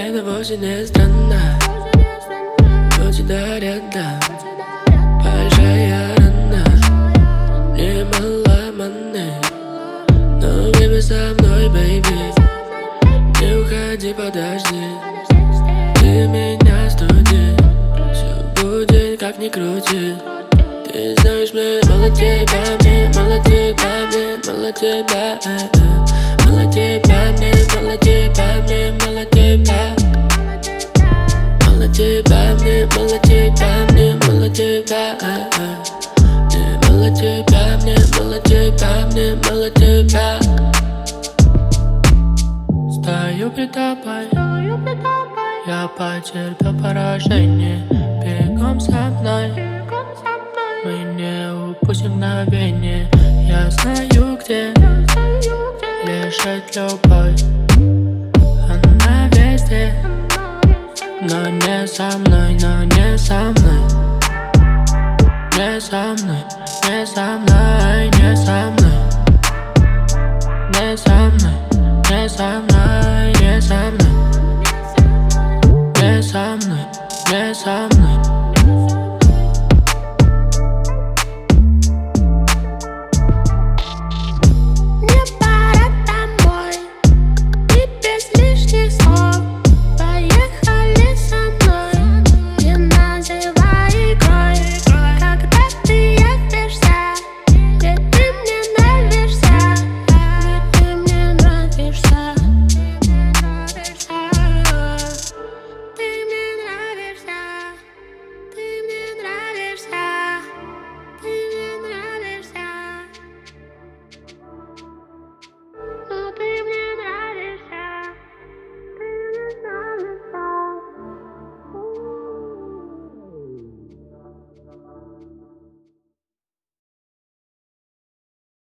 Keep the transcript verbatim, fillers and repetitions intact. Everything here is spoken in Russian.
Это вовсе не странно, у тебя рядом большая рана, немало маны. Но время со мной, baby, не уходи, подожди. Ты меня студи, все будет как ни крути. Ты знаешь, мне мало тебя, мне мало тебя, мне мало тебя, мало тебя, мне мало тебя, мне мало тебя, мало тебя, мне мало тебя, мне мало тебя, мне мало тебя, мне мало тебя, мне мало тебя. Стою пред тобой, я потерпел поражение. Бегом со мной, мы не упустим мгновение. Я знаю, где лежит любовь, она везде, но не со мной, но не со мной, не со мной.